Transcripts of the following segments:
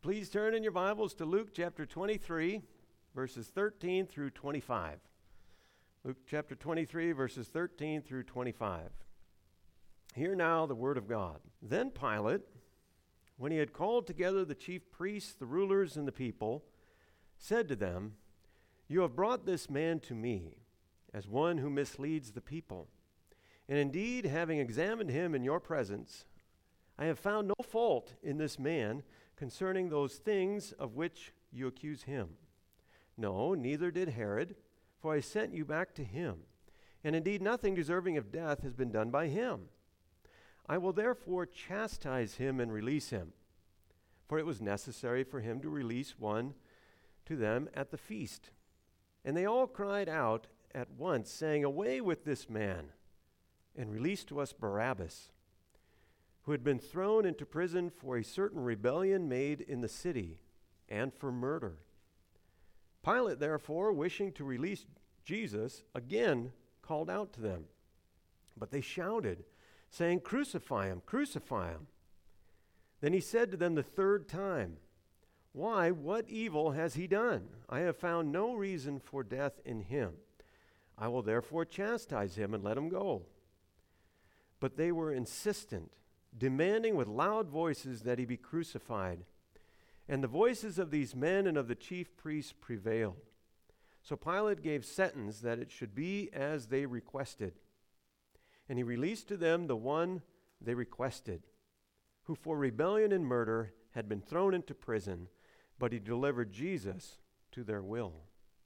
Please turn in your Bibles to Luke chapter 23, verses 13 through 25. Luke chapter 23, verses 13 through 25. Hear now the word of God. Then Pilate, when he had called together the chief priests, the rulers, and the people, said to them, "You have brought this man to me as one who misleads the people. And indeed, having examined him in your presence, I have found no fault in this man concerning those things of which you accuse him. No, neither did Herod, for I sent you back to him. And indeed, nothing deserving of death has been done by him. I will therefore chastise him and release him. For it was necessary for him to release one to them at the feast." And they all cried out at once, saying, "Away with this man, and release to us Barabbas, who had been thrown into prison for a certain rebellion made in the city, and for murder." Pilate, therefore, wishing to release Jesus, again called out to them. But they shouted, saying, "Crucify him, crucify him." Then he said to them the third time, "Why, what evil has he done? I have found no reason for death in him. I will therefore chastise him and let him go." But they were insistent, demanding with loud voices that he be crucified. And the voices of these men and of the chief priests prevailed. So Pilate gave sentence that it should be as they requested. And he released to them the one they requested, who for rebellion and murder had been thrown into prison, but he delivered Jesus to their will.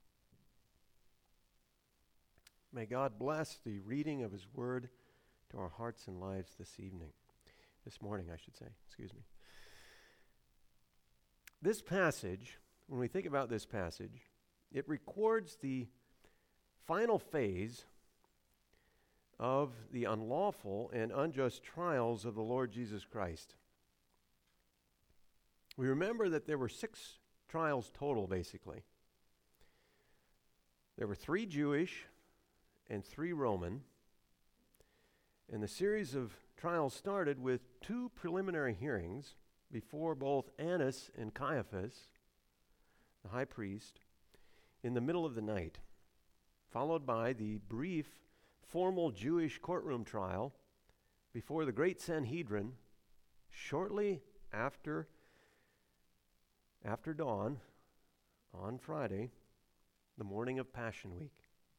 May God bless the reading of his word to our hearts and lives this morning, I should say. Excuse me. This passage, when we think about this passage, it records the final phase of the unlawful and unjust trials of the Lord Jesus Christ. We remember that there were 6 trials total, basically. There were 3 Jewish and 3 Roman. And the series of trials started with 2 preliminary hearings before both Annas and Caiaphas, the high priest, in the middle of the night, followed by the brief formal Jewish courtroom trial before the great Sanhedrin shortly after dawn on Friday, the morning of Passion Week.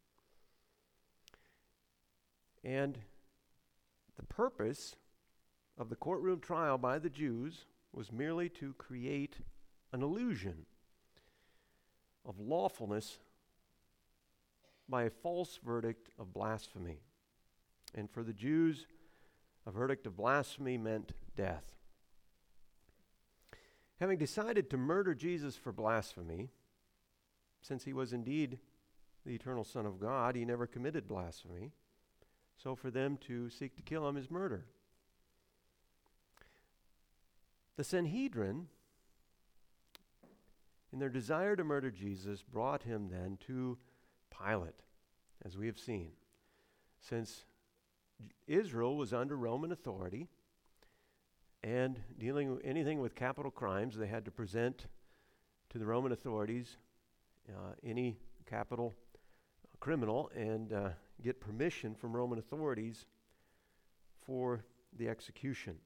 And the purpose of the courtroom trial by the Jews was merely to create an illusion of lawfulness by a false verdict of blasphemy. And for the Jews, a verdict of blasphemy meant death. Having decided to murder Jesus for blasphemy, since he was indeed the eternal Son of God, he never committed blasphemy. So for them to seek to kill him is murder. The Sanhedrin, in their desire to murder Jesus, brought him then to Pilate, as we have seen. Since Israel was under Roman authority and dealing with anything with capital crimes, they had to present to the Roman authorities any capital criminal and get permission from Roman authorities for the execution.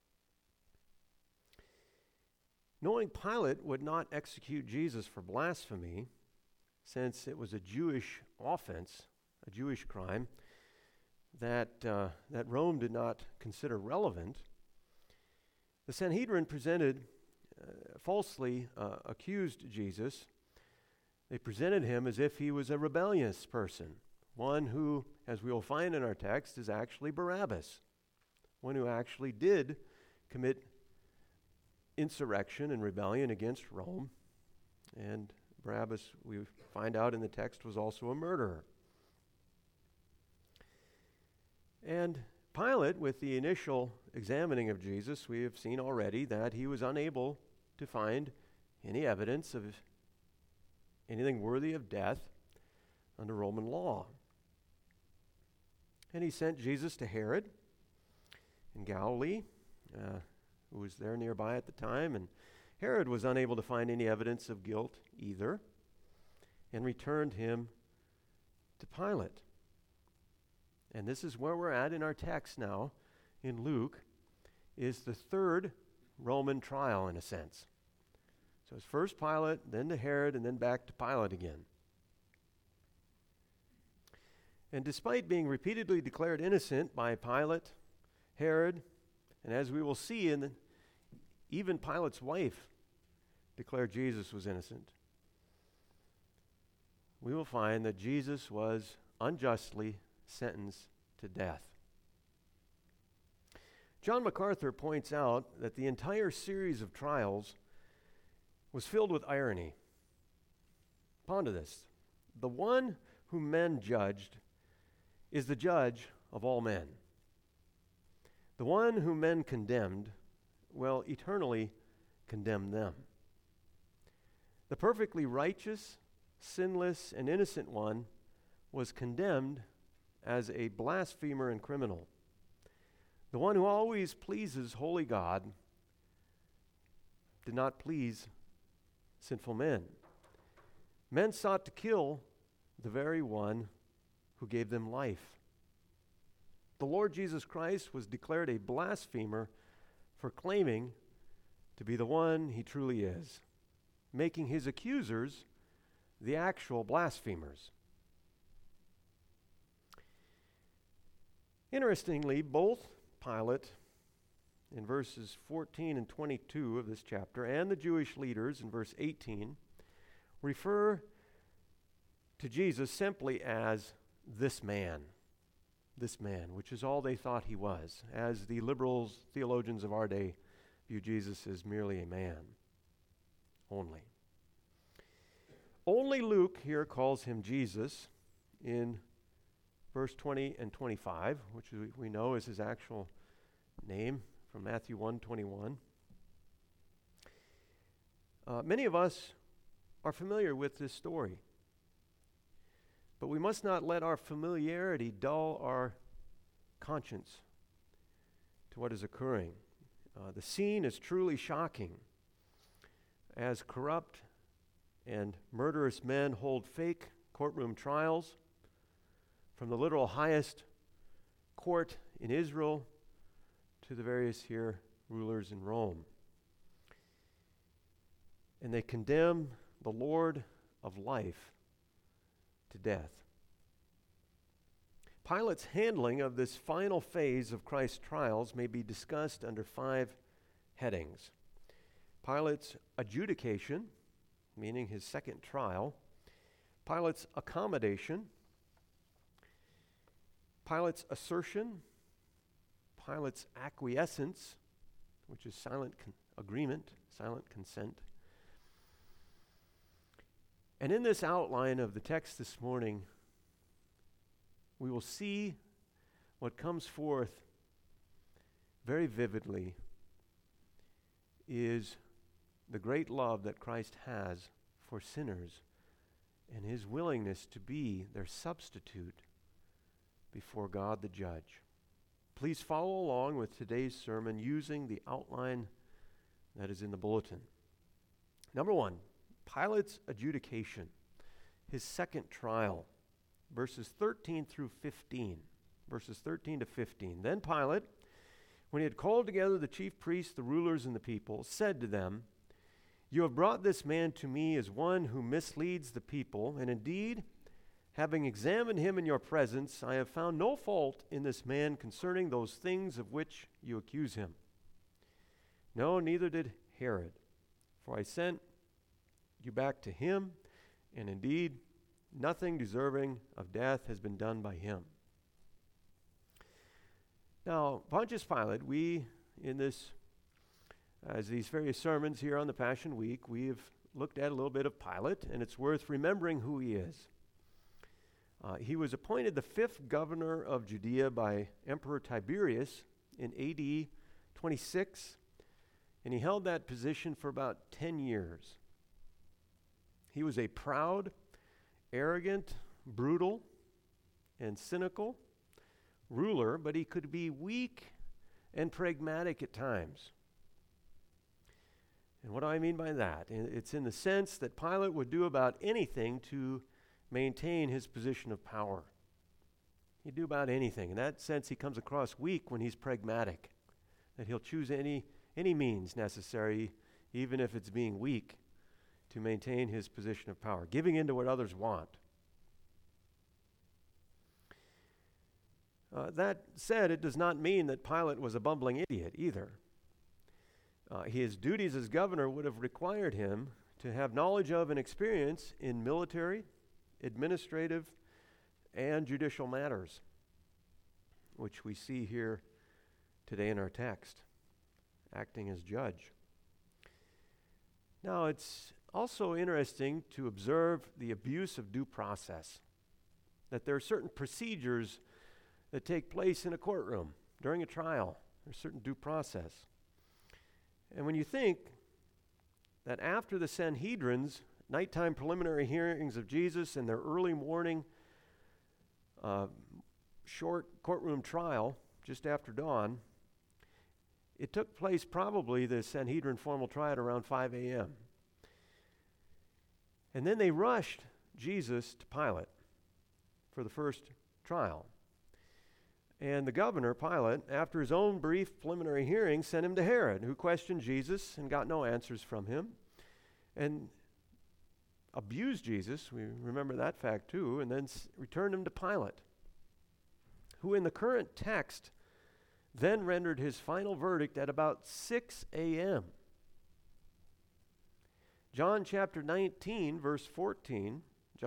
Knowing Pilate would not execute Jesus for blasphemy, since it was a Jewish offense, a Jewish crime, that Rome did not consider relevant, the Sanhedrin falsely accused Jesus. They presented him as if he was a rebellious person, one who, as we will find in our text, is actually Barabbas, one who actually did commit insurrection and rebellion against Rome. And Barabbas, we find out in the text, was also a murderer. And Pilate, with the initial examining of Jesus, we have seen already that he was unable to find any evidence of anything worthy of death under Roman law. And he sent Jesus to Herod in Galilee, who was there nearby at the time, and Herod was unable to find any evidence of guilt either and returned him to Pilate. And this is where we're at in our text now in Luke, is the third Roman trial in a sense. So it's first Pilate, then to Herod, and then back to Pilate again. And despite being repeatedly declared innocent by Pilate, Herod, and as we will see, even Pilate's wife declared Jesus was innocent, we will find that Jesus was unjustly sentenced to death. John MacArthur points out that the entire series of trials was filled with irony. Ponder this. The one whom men judged is the judge of all men. The one whom men condemned will eternally condemn them. The perfectly righteous, sinless, and innocent one was condemned as a blasphemer and criminal. The one who always pleases holy God did not please sinful men. Men sought to kill the very one who gave them life. The Lord Jesus Christ was declared a blasphemer for claiming to be the one he truly is, making his accusers the actual blasphemers. Interestingly, both Pilate in verses 14 and 22 of this chapter and the Jewish leaders in verse 18 refer to Jesus simply as this man, which is all they thought he was, as the liberal theologians of our day view Jesus as merely a man only. Only Luke here calls him Jesus in verse 20 and 25, which we know is his actual name from Matthew 1:21. Many of us are familiar with this story, but we must not let our familiarity dull our conscience to what is occurring. The scene is truly shocking as corrupt and murderous men hold fake courtroom trials from the literal highest court in Israel to the various here rulers in Rome. And they condemn the Lord of life to death. Pilate's handling of this final phase of Christ's trials may be discussed under 5 headings. Pilate's adjudication, meaning his second trial. Pilate's accommodation. Pilate's assertion. Pilate's acquiescence, which is silent agreement, silent consent. And in this outline of the text this morning, we will see what comes forth very vividly is the great love that Christ has for sinners and his willingness to be their substitute before God the judge. Please follow along with today's sermon using the outline that is in the bulletin. Number 1, Pilate's adjudication, his second trial, verses 13 through 15. Verses 13 to 15. Then Pilate, when he had called together the chief priests, the rulers, and the people, said to them, "You have brought this man to me as one who misleads the people, and indeed, having examined him in your presence, I have found no fault in this man concerning those things of which you accuse him. No, neither did Herod, for I sent you back to him, and indeed, nothing deserving of death has been done by him." Now, Pontius Pilate, as these various sermons here on the Passion Week, we have looked at a little bit of Pilate, and it's worth remembering who he is. He was appointed the 5th governor of Judea by Emperor Tiberius in AD 26, and he held that position for about 10 years. He was a proud, arrogant, brutal, and cynical ruler, but he could be weak and pragmatic at times. And what do I mean by that? It's in the sense that Pilate would do about anything to maintain his position of power. He'd do about anything. In that sense, he comes across weak when he's pragmatic, that he'll choose any means necessary, even if it's being weak, to maintain his position of power, giving in to what others want. That said, it does not mean that Pilate was a bumbling idiot either. His duties as governor would have required him to have knowledge of and experience in military, administrative, and judicial matters, which we see here today in our text, acting as judge. Now, it's also interesting to observe the abuse of due process, that there are certain procedures that take place in a courtroom during a trial. There's certain due process. And when you think that after the Sanhedrin's nighttime preliminary hearings of Jesus and their early morning short courtroom trial just after dawn, it took place probably the Sanhedrin formal trial at around 5 a.m. And then they rushed Jesus to Pilate for the first trial. And the governor, Pilate, after his own brief preliminary hearing, sent him to Herod, who questioned Jesus and got no answers from him, and abused Jesus, we remember that fact too, and then returned him to Pilate, who in the current text then rendered his final verdict at about 6 a.m. John chapter 19, verse 14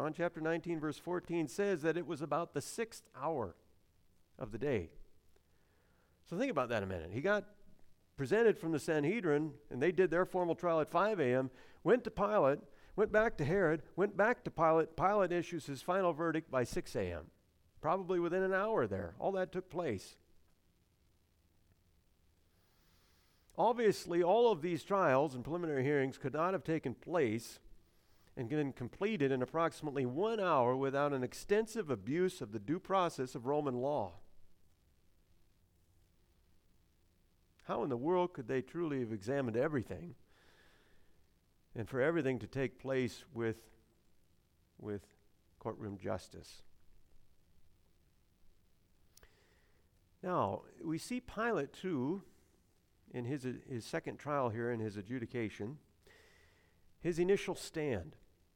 says that it was about the 6th hour of the day. So think about that a minute. He got presented from the Sanhedrin, and they did their formal trial at 5 a.m., went to Pilate, went back to Herod, went back to Pilate. Pilate issues his final verdict by 6 a.m., probably within an hour there. All that took place. Obviously, all of these trials and preliminary hearings could not have taken place and been completed in approximately 1 hour without an extensive abuse of the due process of Roman law. How in the world could they truly have examined everything and for everything to take place with courtroom justice? Now, we see Pilate too, in his second trial here, in his adjudication, his initial stand.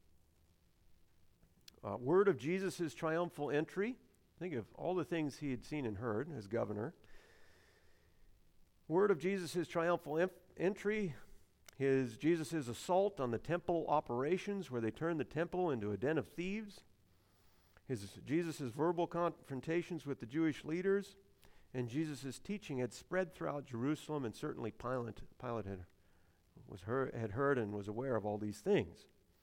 Word of Jesus' triumphal entry. Think of all the things he had seen and heard as governor. Word of Jesus' triumphal entry, Jesus' assault on the temple operations, where they turned the temple into a den of thieves, Jesus' verbal confrontations with the Jewish leaders, and Jesus' teaching had spread throughout Jerusalem, and certainly Pilate had heard and was aware of all these things.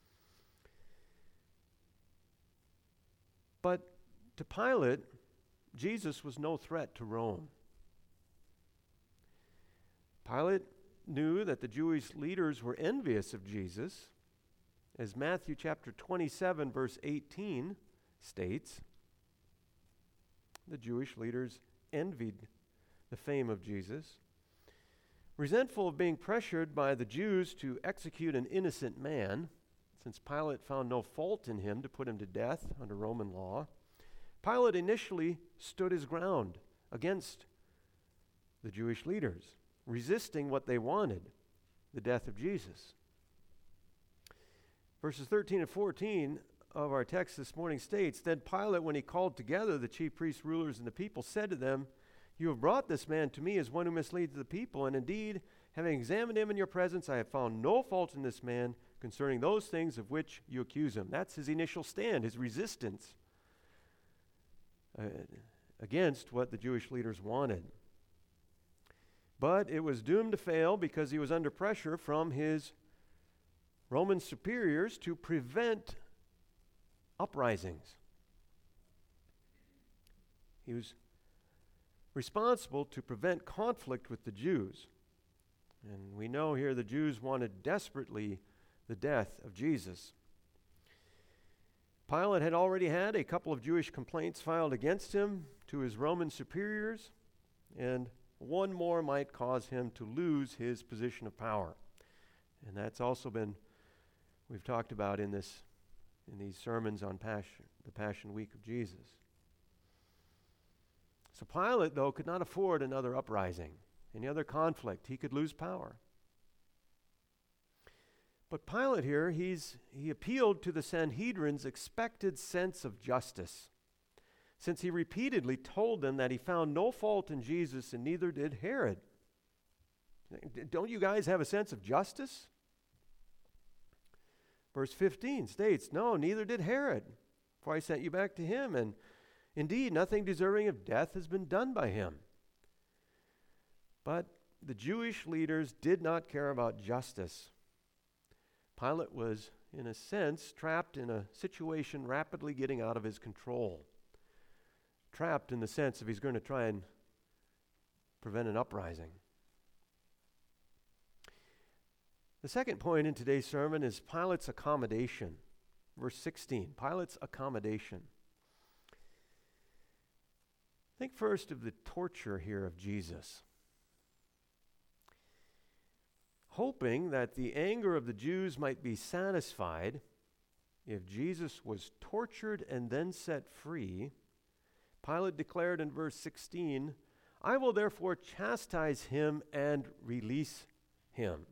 But to Pilate, Jesus was no threat to Rome. Pilate knew that the Jewish leaders were envious of Jesus, as Matthew chapter 27, verse 18 states. The Jewish leaders envied the fame of Jesus. Resentful of being pressured by the Jews to execute an innocent man, since Pilate found no fault in him to put him to death under Roman law, Pilate initially stood his ground against the Jewish leaders, resisting what they wanted, the death of Jesus. Verses 13 and 14 of our text this morning states, "Then Pilate, when he called together the chief priests, rulers, and the people, said to them, 'You have brought this man to me as one who misleads the people, and indeed, having examined him in your presence, I have found no fault in this man concerning those things of which you accuse him.'" That's his initial stand, his resistance against what the Jewish leaders wanted. But it was doomed to fail because he was under pressure from his Roman superiors to prevent uprisings. He was responsible to prevent conflict with the Jews. And we know here the Jews wanted desperately the death of Jesus. Pilate had already had a couple of Jewish complaints filed against him to his Roman superiors, and one more might cause him to lose his position of power. And that's also been, we've talked about in these sermons on the Passion Week of Jesus. So Pilate, though, could not afford another uprising, any other conflict. He could lose power. But Pilate here, he appealed to the Sanhedrin's expected sense of justice, since he repeatedly told them that he found no fault in Jesus, and neither did Herod. Don't you guys have a sense of justice? Verse 15 states, no, neither did Herod, for I sent you back to him, and indeed nothing deserving of death has been done by him. But the Jewish leaders did not care about justice. Pilate was, in a sense, trapped in a situation rapidly getting out of his control. Trapped in the sense of he's going to try and prevent an uprising. The second point in today's sermon is Pilate's accommodation. Verse 16, Pilate's accommodation. Think first of the torture here of Jesus. Hoping that the anger of the Jews might be satisfied if Jesus was tortured and then set free, Pilate declared in verse 16, I will therefore chastise him and release him.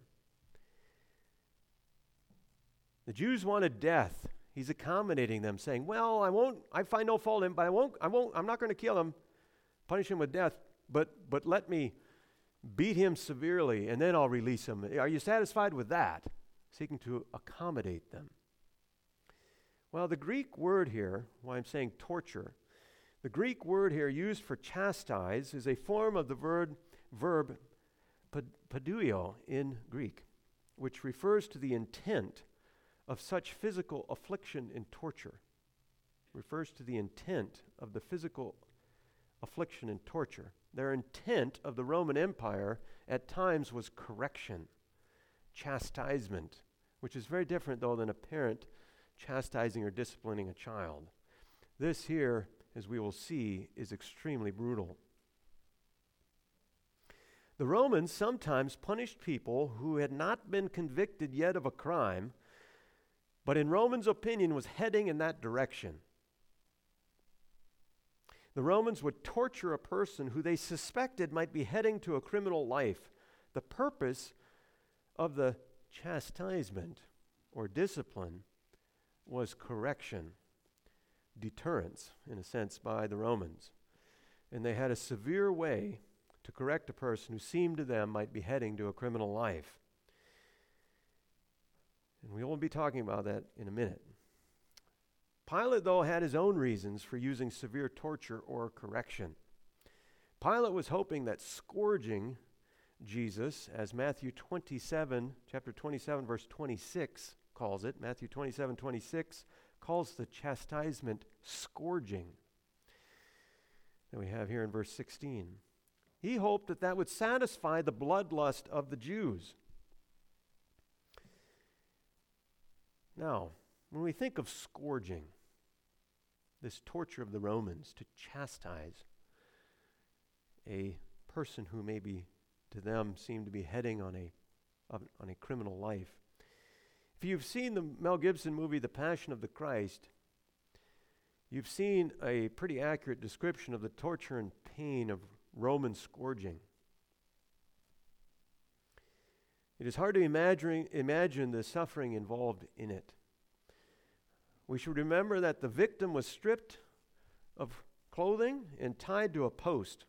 The Jews wanted death. He's accommodating them, saying, well, I find no fault in him, but I'm not going to kill him, punish him with death, but let me beat him severely, and then I'll release him. Are you satisfied with that? Seeking to accommodate them. Well, the Greek word here, why I'm saying torture, the Greek word here used for chastise is a form of the verb paduio in Greek, which refers to the intent of such physical affliction and torture. Refers to the intent of the physical affliction and torture. Their intent of the Roman Empire at times was correction, chastisement, which is very different, though, than a parent chastising or disciplining a child. This here, as we will see, is extremely brutal. The Romans sometimes punished people who had not been convicted yet of a crime, but in Romans' opinion was heading in that direction. The Romans would torture a person who they suspected might be heading to a criminal life. The purpose of the chastisement or discipline was correction, deterrence, in a sense, by the Romans. And they had a severe way to correct a person who seemed to them might be heading to a criminal life. And we will be talking about that in a minute. Pilate, though, had his own reasons for using severe torture or correction. Pilate was hoping that scourging Jesus, as Matthew 27, chapter 27, verse 26 calls it, Matthew 27, 26 calls the chastisement scourging that we have here in verse 16. He hoped that that would satisfy the bloodlust of the Jews. Now, when we think of scourging, this torture of the Romans to chastise a person who maybe to them seemed to be heading on a criminal life. If you've seen the Mel Gibson movie, The Passion of the Christ, you've seen a pretty accurate description of the torture and pain of Roman scourging. It is hard to imagine the suffering involved in it. We should remember that the victim was stripped of clothing and tied to a post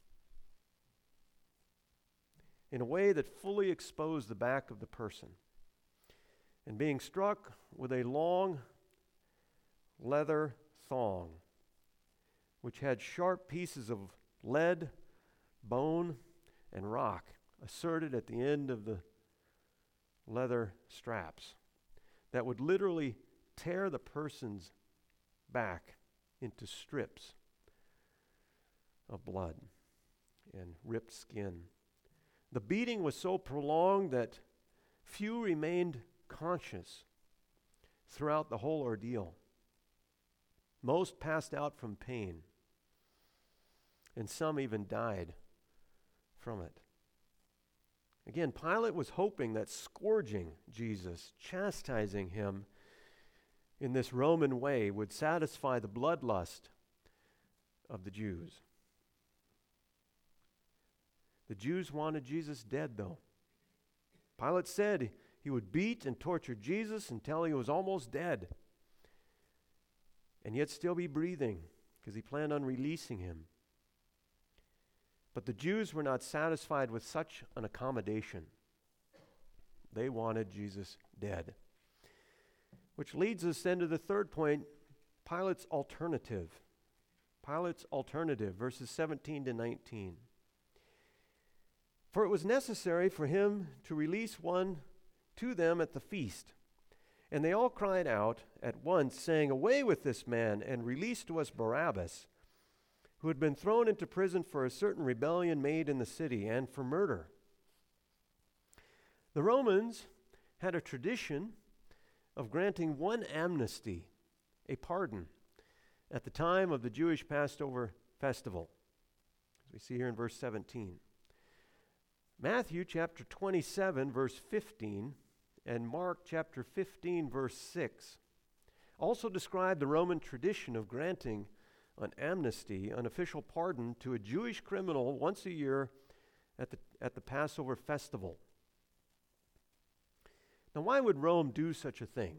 in a way that fully exposed the back of the person, and being struck with a long leather thong, which had sharp pieces of lead, bone, and rock asserted at the end of the leather straps that would literally tear the person's back into strips of blood and ripped skin. The beating was so prolonged that few remained conscious throughout the whole ordeal. Most passed out from pain, and some even died from it. Again, Pilate was hoping that scourging Jesus, chastising him in this Roman way, would satisfy the bloodlust of the Jews. The Jews wanted Jesus dead, though. Pilate said he would beat and torture Jesus until he was almost dead, and yet still be breathing, because he planned on releasing him. But the Jews were not satisfied with such an accommodation. They wanted Jesus dead. Which leads us then to the third point, Pilate's alternative. Pilate's alternative, verses 17 to 19. For it was necessary for him to release one to them at the feast. And they all cried out at once, saying, "Away with this man, and release to us Barabbas, who had been thrown into prison for a certain rebellion made in the city, and for murder." The Romans had a tradition of granting one amnesty, a pardon, at the time of the Jewish Passover festival, as we see here in verse 17. Matthew chapter 27, verse 15, and Mark chapter 15, verse 6 also describe the Roman tradition of granting an amnesty, an official pardon, to a Jewish criminal once a year at the Passover festival. Now, why would Rome do such a thing?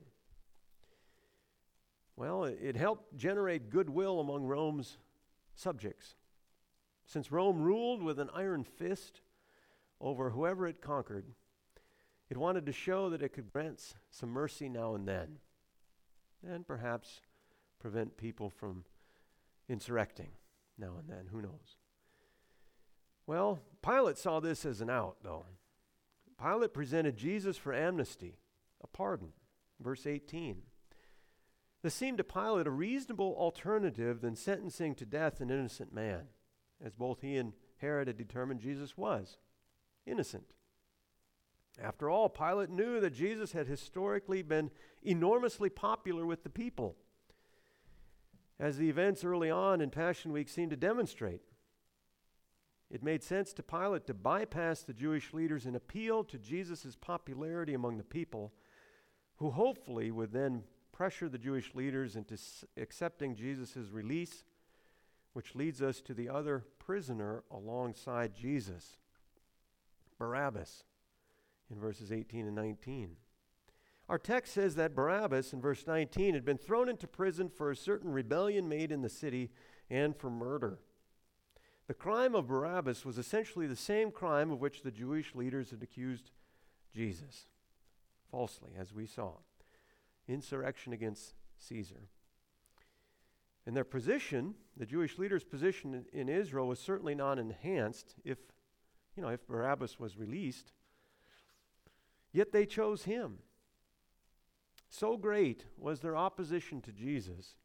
Well, it helped generate goodwill among Rome's subjects. Since Rome ruled with an iron fist over whoever it conquered, it wanted to show that it could grant some mercy now and then, and perhaps prevent people from insurrecting now and then. Who knows? Well, Pilate saw this as an out, though. Pilate presented Jesus for amnesty, a pardon. Verse 18. This seemed to Pilate a reasonable alternative than sentencing to death an innocent man, as both he and Herod had determined Jesus was innocent. After all, Pilate knew that Jesus had historically been enormously popular with the people, as the events early on in Passion Week seemed to demonstrate. It made sense to Pilate to bypass the Jewish leaders and appeal to Jesus' popularity among the people, who hopefully would then pressure the Jewish leaders into accepting Jesus' release, which leads us to the other prisoner alongside Jesus, Barabbas, in verses 18 and 19. Our text says that Barabbas, in verse 19, had been thrown into prison for a certain rebellion made in the city and for murder. The crime of Barabbas was essentially the same crime of which the Jewish leaders had accused Jesus, falsely, as we saw. Insurrection against Caesar. And their position, the Jewish leaders' position in Israel, was certainly not enhanced if Barabbas was released. Yet they chose him. So great was their opposition to Jesus.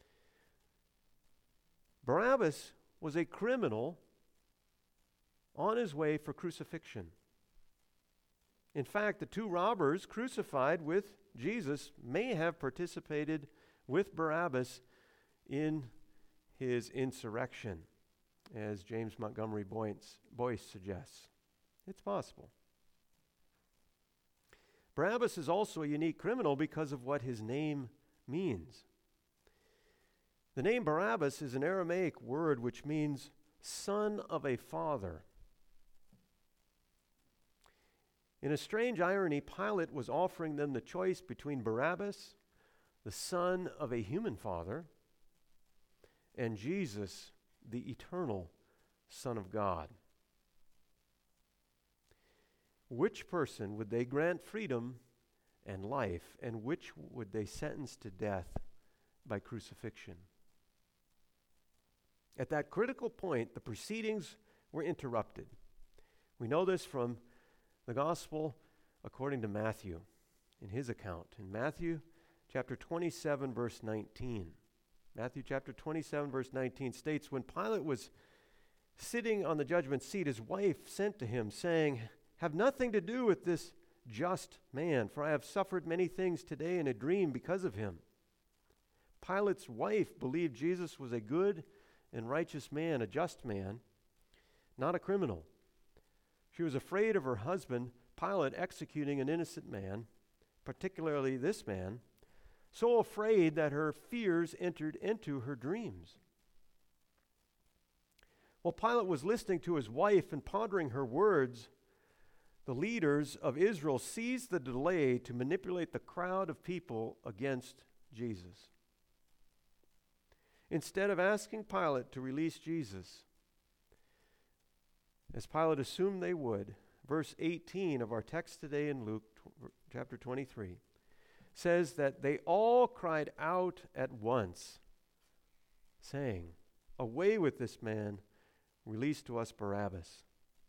Barabbas was a criminal on his way for crucifixion. In fact, the two robbers crucified with Jesus may have participated with Barabbas in his insurrection, as James Montgomery Boyce suggests. It's possible. Barabbas is also a unique criminal because of what his name means. The name Barabbas is an Aramaic word which means son of a father. In a strange irony, Pilate was offering them the choice between Barabbas, the son of a human father, and Jesus, the eternal Son of God. Which person would they grant freedom and life, and which would they sentence to death by crucifixion? At that critical point, the proceedings were interrupted. We know this from the Gospel according to Matthew, in his account. In Matthew chapter 27, verse 19. Matthew chapter 27, verse 19 states, when Pilate was sitting on the judgment seat, his wife sent to him, saying, "Have nothing to do with this just man, for I have suffered many things today in a dream because of him." Pilate's wife believed Jesus was a good and righteous man, a just man, not a criminal. She was afraid of her husband, Pilate, executing an innocent man, particularly this man, so afraid that her fears entered into her dreams. While Pilate was listening to his wife and pondering her words, the leaders of Israel seized the delay to manipulate the crowd of people against Jesus. Instead of asking Pilate to release Jesus, as Pilate assumed they would, verse 18 of our text today in Luke chapter 23 says that they all cried out at once, saying, "Away with this man, release to us Barabbas."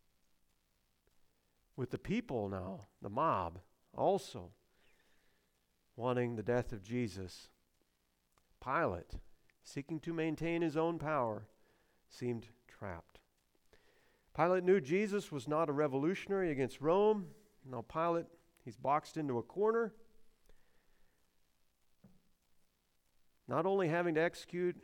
With the people now, the mob, also wanting the death of Jesus, Pilate, seeking to maintain his own power, seemed trapped. Pilate knew Jesus was not a revolutionary against Rome. Now Pilate, he's boxed into a corner, not only having to execute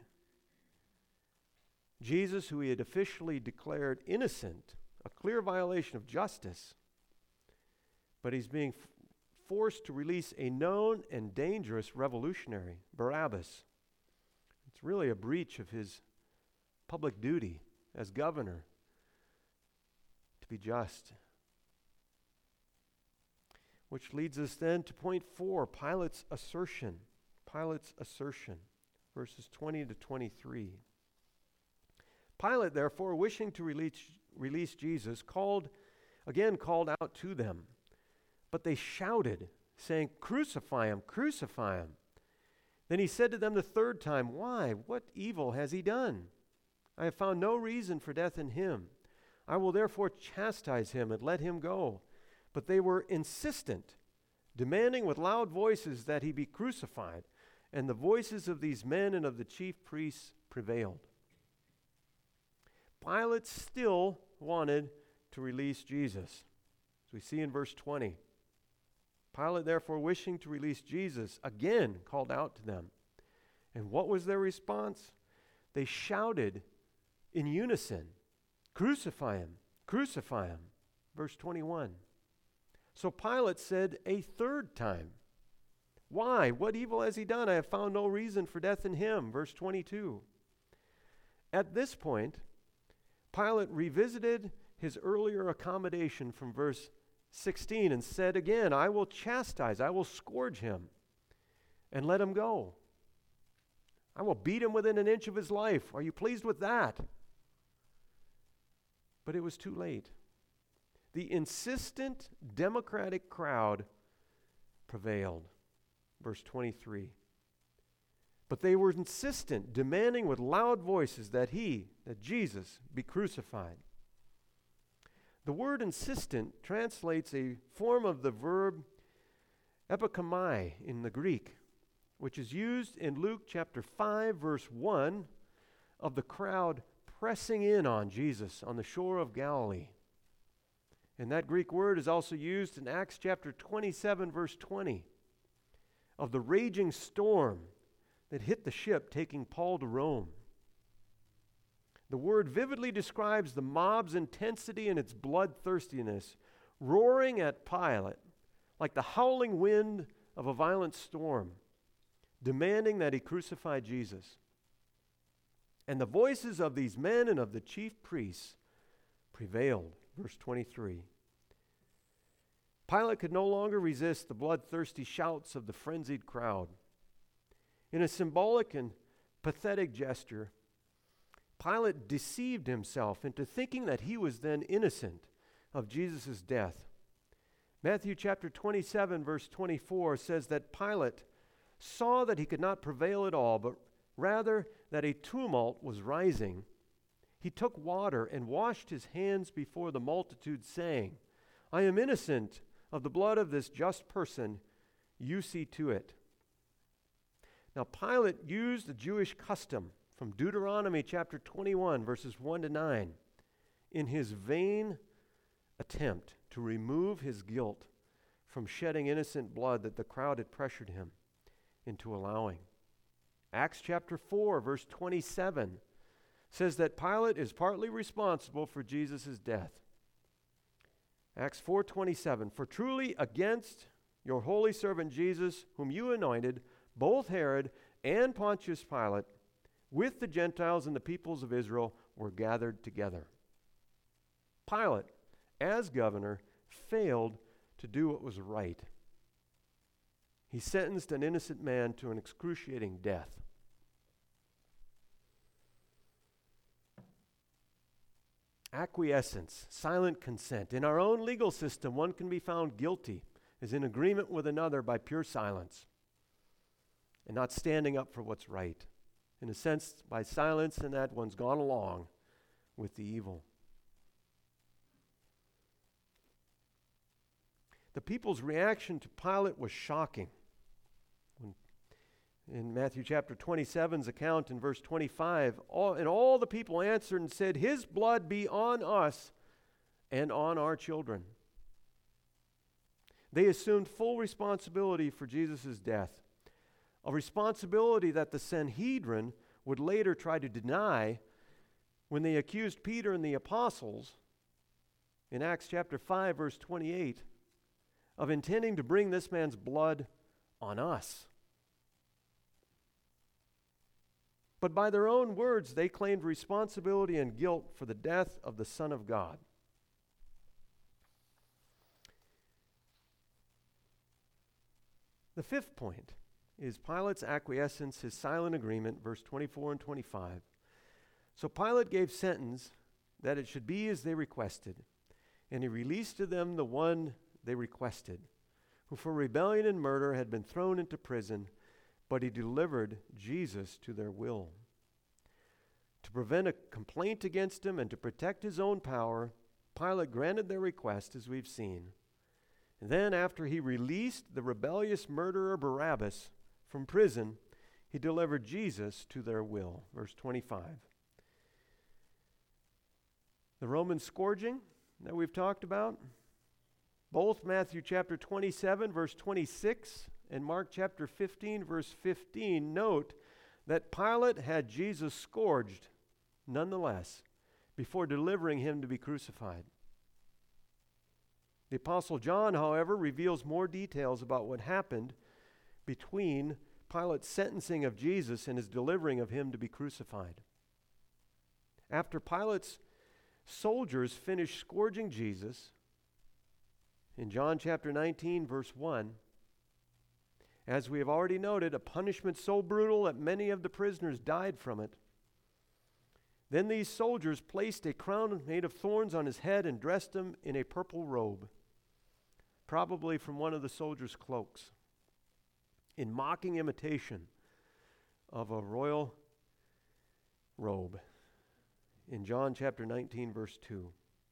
Jesus, who he had officially declared innocent, a clear violation of justice, but he's being forced to release a known and dangerous revolutionary, Barabbas. It's really a breach of his public duty as governor to be just. Which leads us then to point 4, Pilate's assertion. Pilate's assertion, verses 20 to 23. Pilate, therefore, wishing to release Jesus, called out to them. But they shouted, saying, "Crucify him, crucify him." Then he said to them the third time, "Why? What evil has he done? I have found no reason for death in him. I will therefore chastise him and let him go." But they were insistent, demanding with loud voices that he be crucified. And the voices of these men and of the chief priests prevailed. Pilate still wanted to release Jesus, as we see in verse 20. Pilate, therefore, wishing to release Jesus, again called out to them. And what was their response? They shouted in unison, "Crucify him, crucify him." Verse 21. So Pilate said a third time, "Why? What evil has he done? I have found no reason for death in him." Verse 22. At this point, Pilate revisited his earlier accommodation from verse 16 and said again, "I will chastise, I will scourge him and let him go. I will beat him within an inch of his life. Are you pleased with that?" But it was too late. The insistent democratic crowd prevailed. Verse 23. But they were insistent, demanding with loud voices that Jesus, be crucified. The word insistent translates a form of the verb epikamai in the Greek, which is used in Luke chapter 5, verse 1, of the crowd pressing in on Jesus on the shore of Galilee. And that Greek word is also used in Acts chapter 27, verse 20, of the raging storm that hit the ship taking Paul to Rome. The word vividly describes the mob's intensity and its bloodthirstiness, roaring at Pilate like the howling wind of a violent storm, demanding that he crucify Jesus. And the voices of these men and of the chief priests prevailed. Verse 23. Pilate could no longer resist the bloodthirsty shouts of the frenzied crowd. In a symbolic and pathetic gesture, Pilate deceived himself into thinking that he was then innocent of Jesus' death. Matthew chapter 27, verse 24 says that Pilate saw that he could not prevail at all, but rather that a tumult was rising. He took water and washed his hands before the multitude, saying, "I am innocent of the blood of this just person. You see to it." Now Pilate used the Jewish custom from Deuteronomy chapter 21, verses 1 to 9, in his vain attempt to remove his guilt from shedding innocent blood that the crowd had pressured him into allowing. Acts chapter 4, verse 27 says that Pilate is partly responsible for Jesus' death. Acts 4:27, for truly against your holy servant Jesus, whom you anointed, both Herod and Pontius Pilate, with the Gentiles and the peoples of Israel, were gathered together. Pilate, as governor, failed to do what was right. He sentenced an innocent man to an excruciating death. Acquiescence, silent consent. In our own legal system, one can be found guilty as in agreement with another by pure silence and not standing up for what's right. In a sense, by silence, in that one's gone along with the evil. The people's reaction to Pilate was shocking. In Matthew chapter 27's account in verse 25, all the people answered and said, his blood be on us and on our children. They assumed full responsibility for Jesus' death, a responsibility that the Sanhedrin would later try to deny when they accused Peter and the apostles in Acts chapter 5, verse 28, of intending to bring this man's blood on us. But by their own words, they claimed responsibility and guilt for the death of the Son of God. The fifth point is Pilate's acquiescence, his silent agreement, verse 24 and 25. So Pilate gave sentence that it should be as they requested, and he released to them the one they requested, who for rebellion and murder had been thrown into prison, but he delivered Jesus to their will. To prevent a complaint against him and to protect his own power, Pilate granted their request, as we've seen. And then, after he released the rebellious murderer Barabbas from prison, he delivered Jesus to their will. Verse 25. The Roman scourging that we've talked about, both Matthew chapter 27, verse 26, and Mark chapter 15, verse 15, note that Pilate had Jesus scourged, nonetheless, before delivering him to be crucified. The Apostle John, however, reveals more details about what happened between Pilate's sentencing of Jesus and his delivering of him to be crucified. After Pilate's soldiers finished scourging Jesus, in John chapter 19, verse 1, as we have already noted, a punishment so brutal that many of the prisoners died from it. Then these soldiers placed a crown made of thorns on his head and dressed him in a purple robe, probably from one of the soldiers' cloaks, in mocking imitation of a royal robe. In John chapter 19, verse 2.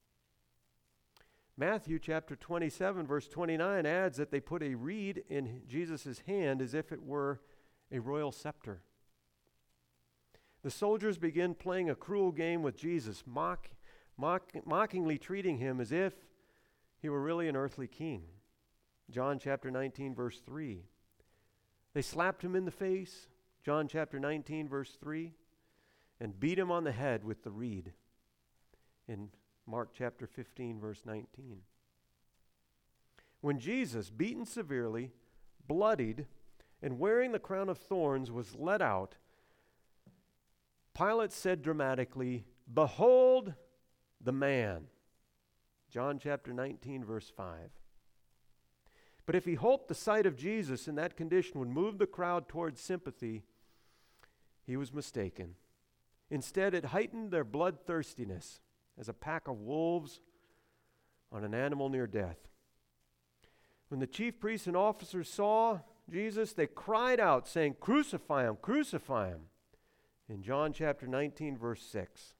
Matthew chapter 27, verse 29 adds that they put a reed in Jesus' hand as if it were a royal scepter. The soldiers begin playing a cruel game with Jesus, mockingly treating him as if he were really an earthly king. John chapter 19, verse 3. They slapped him in the face, John chapter 19, verse 3, and beat him on the head with the reed in Mark chapter 15, verse 19. When Jesus, beaten severely, bloodied, and wearing the crown of thorns, was led out, Pilate said dramatically, "Behold the man." John chapter 19, verse 5. But if he hoped the sight of Jesus in that condition would move the crowd towards sympathy, he was mistaken. Instead, it heightened their bloodthirstiness as a pack of wolves on an animal near death. When the chief priests and officers saw Jesus, they cried out, saying, "Crucify him, crucify him," in John chapter 19, verse 6.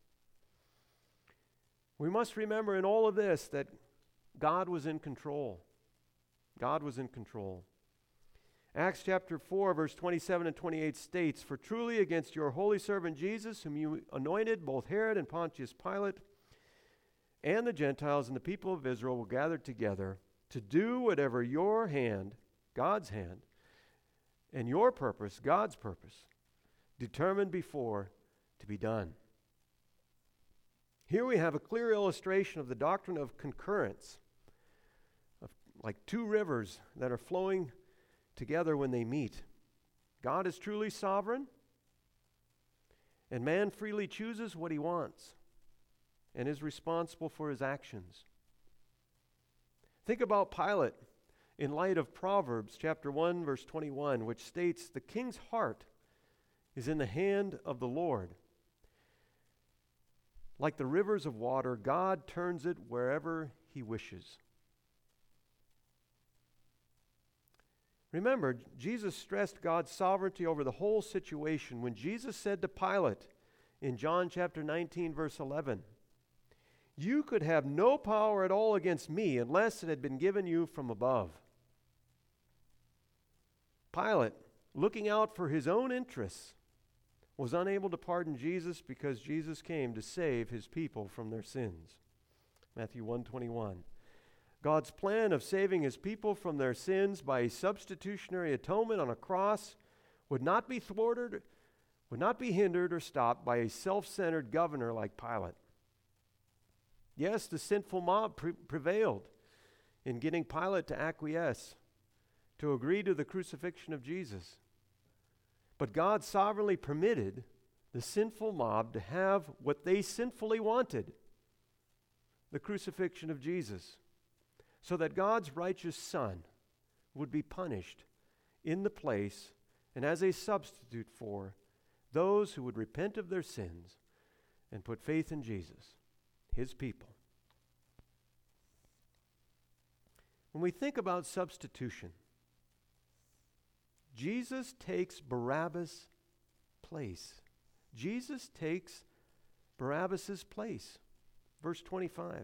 We must remember in all of this that God was in control. God was in control. Acts chapter 4, verse 27 and 28 states, "For truly against your holy servant Jesus, whom you anointed, both Herod and Pontius Pilate, and the Gentiles and the people of Israel were gathered together to do whatever your hand, God's hand, and your purpose, God's purpose, determined before to be done." Here we have a clear illustration of the doctrine of concurrence like two rivers that are flowing together when they meet. God is truly sovereign, and man freely chooses what he wants and is responsible for his actions. Think about Pilate in light of Proverbs chapter 1, verse 21, which states, "The king's heart is in the hand of the Lord. Like the rivers of water, God turns it wherever he wishes." Remember, Jesus stressed God's sovereignty over the whole situation when Jesus said to Pilate in John chapter 19, verse 11, "You could have no power at all against me unless it had been given you from above." Pilate, looking out for his own interests, was unable to pardon Jesus because Jesus came to save his people from their sins. Matthew 1:21. God's plan of saving his people from their sins by a substitutionary atonement on a cross would not be thwarted, would not be hindered or stopped by a self-centered governor like Pilate. Yes, the sinful mob prevailed in getting Pilate to acquiesce, to agree to the crucifixion of Jesus. But God sovereignly permitted the sinful mob to have what they sinfully wanted, the crucifixion of Jesus, so that God's righteous Son would be punished in the place and as a substitute for those who would repent of their sins and put faith in Jesus, his people. When we think about substitution, Jesus takes Barabbas' place. Jesus takes Barabbas' place. Verse 25.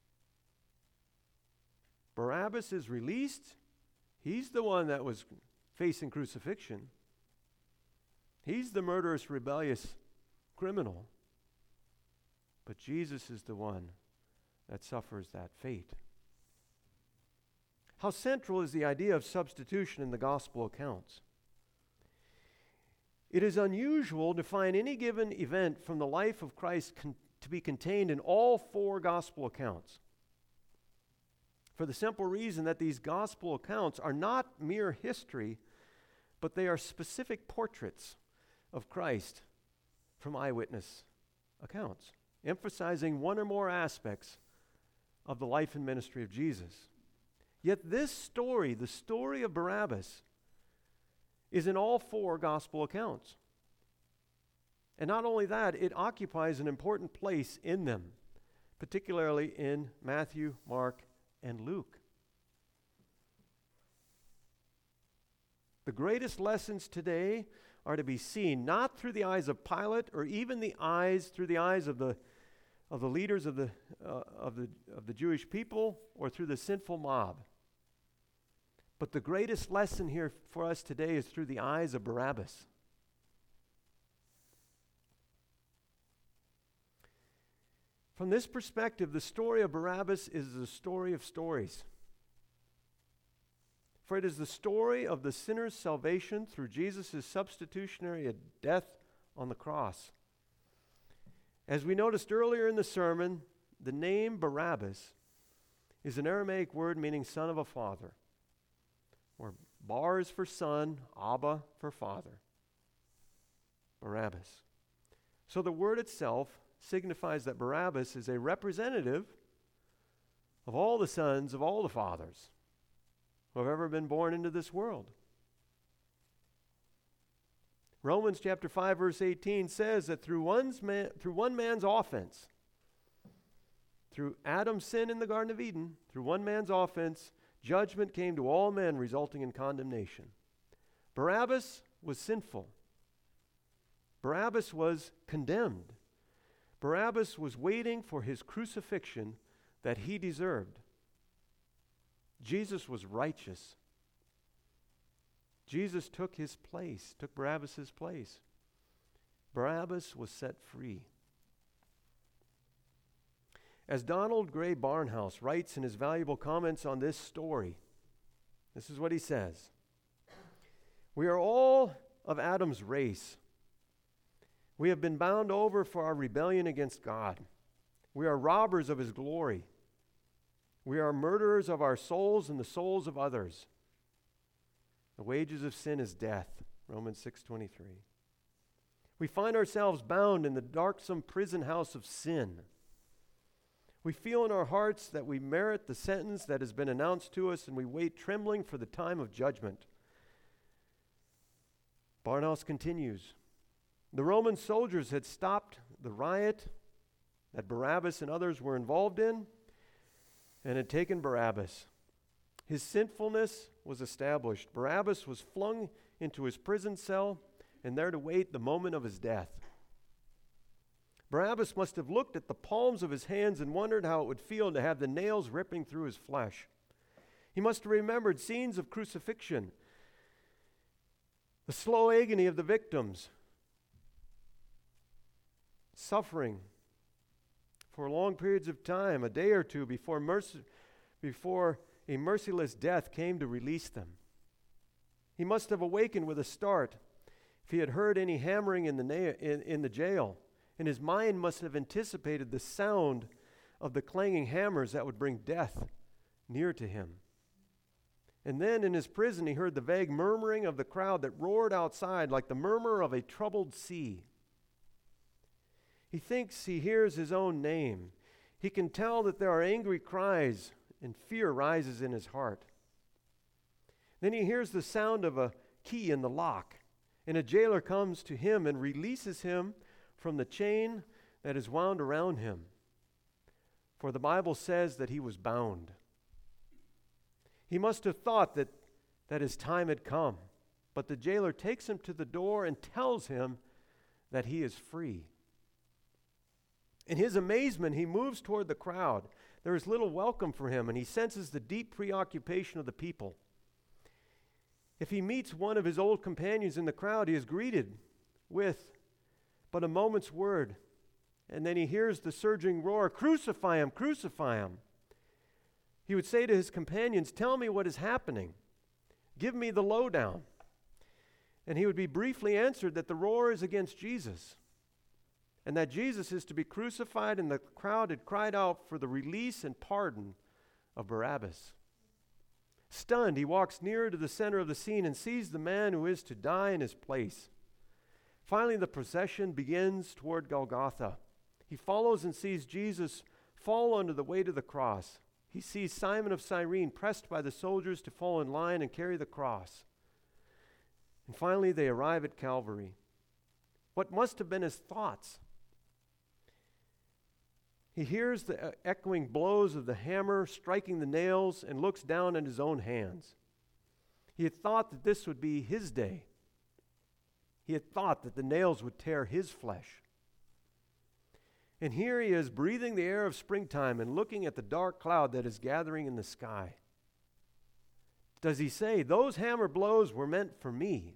Barabbas is released. He's the one that was facing crucifixion. He's the murderous, rebellious criminal. But Jesus is the one that suffers that fate. How central is the idea of substitution in the gospel accounts? It is unusual to find any given event from the life of Christ to be contained in all four gospel accounts, for the simple reason that these gospel accounts are not mere history, but they are specific portraits of Christ from eyewitness accounts, emphasizing one or more aspects of the life and ministry of Jesus. Yet this story, the story of Barabbas, is in all four gospel accounts. And not only that, it occupies an important place in them, particularly in Matthew, Mark, and Luke. The greatest lessons today are to be seen not through the eyes of Pilate or even through the eyes of the leaders of the Jewish people or through the sinful mob. But the greatest lesson here for us today is through the eyes of Barabbas. From this perspective, the story of Barabbas is the story of stories. For it is the story of the sinner's salvation through Jesus' substitutionary death on the cross. As we noticed earlier in the sermon, the name Barabbas is an Aramaic word meaning son of a father, or Bar is for son, Abba for father. Barabbas. So the word itself signifies that Barabbas is a representative of all the sons of all the fathers who have ever been born into this world. Romans chapter 5 verse 18 says that through one man's offense, through Adam's sin in the Garden of Eden, through one man's offense, judgment came to all men, resulting in condemnation. Barabbas was sinful. Barabbas was condemned. Barabbas was waiting for his crucifixion that he deserved. Jesus was righteous. Jesus took his place, took Barabbas' place. Barabbas was set free. As Donald Gray Barnhouse writes in his valuable comments on this story, this is what he says: "We are all of Adam's race. We have been bound over for our rebellion against God. We are robbers of his glory. We are murderers of our souls and the souls of others. The wages of sin is death, Romans 6:23. We find ourselves bound in the darksome prison house of sin. We feel in our hearts that we merit the sentence that has been announced to us, and we wait trembling for the time of judgment. Barnhouse continues. The Roman soldiers had stopped the riot that Barabbas and others were involved in and had taken Barabbas. His sinfulness was established. Barabbas was flung into his prison cell and there to wait the moment of his death. Barabbas must have looked at the palms of his hands and wondered how it would feel to have the nails ripping through his flesh. He must have remembered scenes of crucifixion, the slow agony of the victims, suffering for long periods of time, a day or two before a merciless death came to release them. He must have awakened with a start if he had heard any hammering in the jail, and his mind must have anticipated the sound of the clanging hammers that would bring death near to him. And then in his prison he heard the vague murmuring of the crowd that roared outside like the murmur of a troubled sea. He thinks he hears his own name. He can tell that there are angry cries and fear rises in his heart. Then he hears the sound of a key in the lock, and a jailer comes to him and releases him from the chain that is wound around him. For the Bible says that he was bound. He must have thought that his time had come, but the jailer takes him to the door and tells him that he is free. In his amazement, he moves toward the crowd. There is little welcome for him, and he senses the deep preoccupation of the people. If he meets one of his old companions in the crowd, he is greeted with but a moment's word, and then he hears the surging roar, "Crucify him, crucify him." He would say to his companions, "Tell me what is happening. Give me the lowdown." And he would be briefly answered that the roar is against Jesus, and that Jesus is to be crucified, and the crowd had cried out for the release and pardon of Barabbas. Stunned, he walks nearer to the center of the scene and sees the man who is to die in his place. Finally, the procession begins toward Golgotha. He follows and sees Jesus fall under the weight of the cross. He sees Simon of Cyrene pressed by the soldiers to fall in line and carry the cross. And finally, they arrive at Calvary. What must have been his thoughts? He hears the echoing blows of the hammer striking the nails and looks down at his own hands. He had thought that this would be his day. He had thought that the nails would tear his flesh. And here he is breathing the air of springtime and looking at the dark cloud that is gathering in the sky. Does he say, "Those hammer blows were meant for me,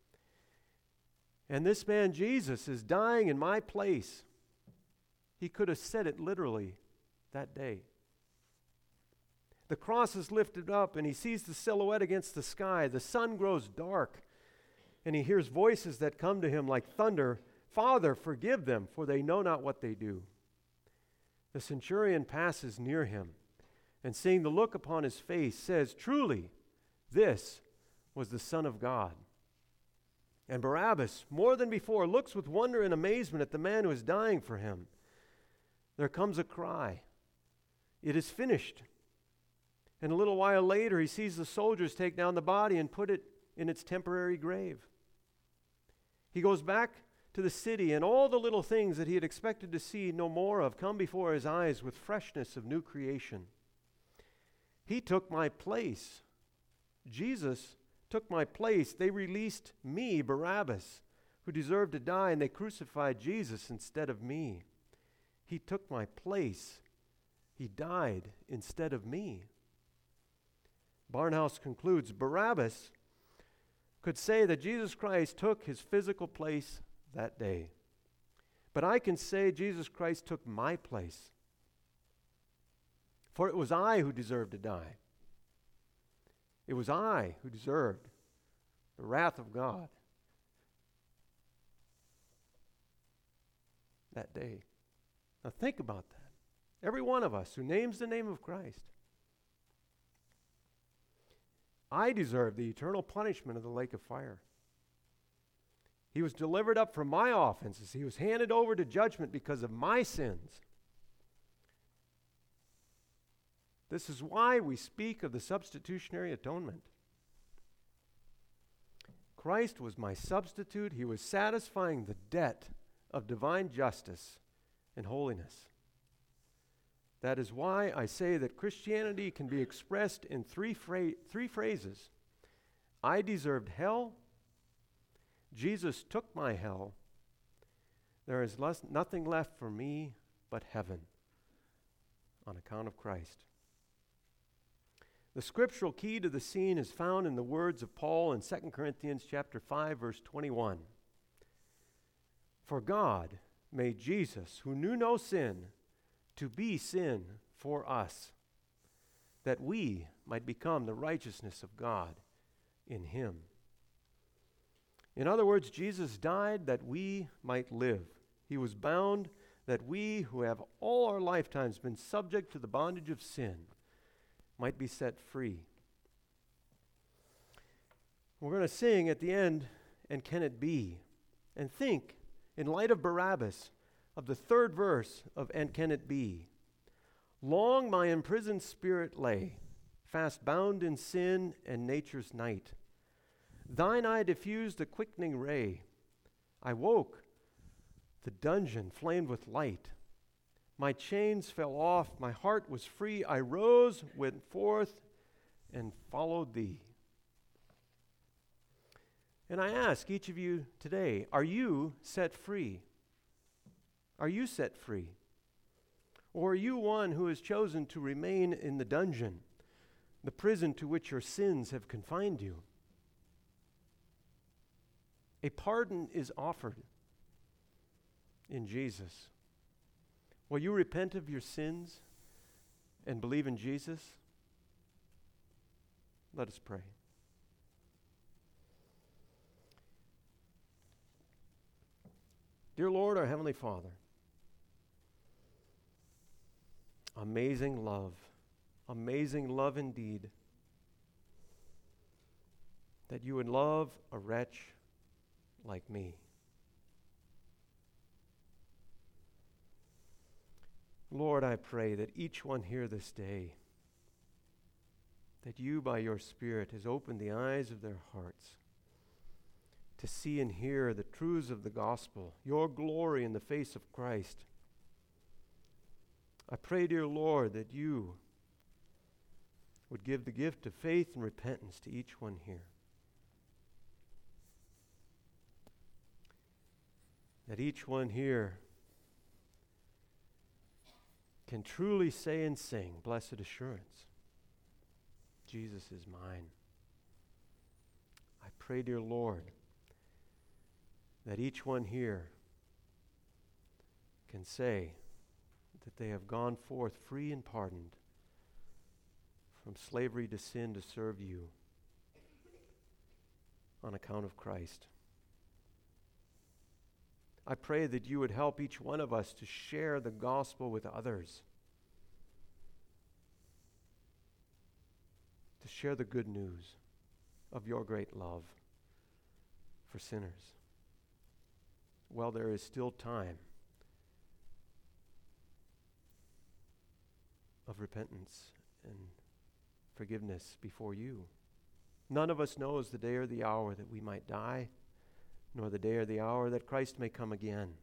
and this man Jesus is dying in my place"? He could have said it literally that day. The cross is lifted up and he sees the silhouette against the sky. The sun grows dark and he hears voices that come to him like thunder. "Father, forgive them, for they know not what they do." The centurion passes near him and seeing the look upon his face says, "Truly, this was the Son of God." And Barabbas, more than before, looks with wonder and amazement at the man who is dying for him. There comes a cry, "It is finished." And a little while later, he sees the soldiers take down the body and put it in its temporary grave. He goes back to the city, and all the little things that he had expected to see no more of come before his eyes with freshness of new creation. He took my place. Jesus took my place. They released me, Barabbas, who deserved to die, and they crucified Jesus instead of me. He took my place. He died instead of me. Barnhouse concludes, Barabbas could say that Jesus Christ took his physical place that day. But I can say Jesus Christ took my place. For it was I who deserved to die. It was I who deserved the wrath of God that day. Now think about that. Every one of us who names the name of Christ, I deserved the eternal punishment of the lake of fire. He was delivered up from my offenses. He was handed over to judgment because of my sins. This is why we speak of the substitutionary atonement. Christ was my substitute. He was satisfying the debt of divine justice and holiness. That is why I say that Christianity can be expressed in three phrases. I deserved hell. Jesus took my hell. There is nothing left for me but heaven on account of Christ. The scriptural key to the scene is found in the words of Paul in 2 Corinthians chapter 5, verse 21. For God made Jesus, who knew no sin, to be sin for us, that we might become the righteousness of God in him. In other words, Jesus died that we might live. He was bound that we, who have all our lifetimes been subject to the bondage of sin, might be set free. We're going to sing at the end, "And Can It Be?" and think, in light of Barabbas, of the third verse of "And Can It Be?" Long my imprisoned spirit lay, fast bound in sin and nature's night. Thine eye diffused a quickening ray. I woke, the dungeon flamed with light. My chains fell off, my heart was free. I rose, went forth, and followed thee. And I ask each of you today, are you set free? Are you set free? Or are you one who has chosen to remain in the dungeon, the prison to which your sins have confined you? A pardon is offered in Jesus. Will you repent of your sins and believe in Jesus? Let us pray. Dear Lord, our Heavenly Father, amazing love indeed, that you would love a wretch like me. Lord, I pray that each one here this day, that you by your Spirit has opened the eyes of their hearts to see and hear the truths of the gospel, your glory in the face of Christ. I pray, dear Lord, that you would give the gift of faith and repentance to each one here. That each one here can truly say and sing, "Blessed assurance, Jesus is mine." I pray, dear Lord, that each one here can say that they have gone forth free and pardoned from slavery to sin to serve you on account of Christ. I pray that you would help each one of us to share the gospel with others, to share the good news of your great love for sinners. While there is still time of repentance and forgiveness before you. None of us knows the day or the hour that we might die, nor the day or the hour that Christ may come again.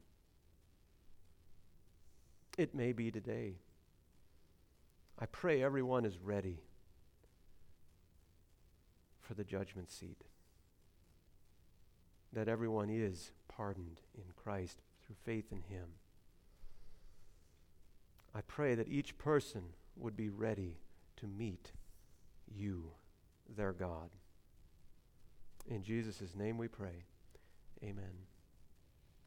It may be today. I pray everyone is ready for the judgment seat, that everyone is pardoned in Christ through faith in him. I pray that each person would be ready to meet you, their God. In Jesus' name we pray. Amen.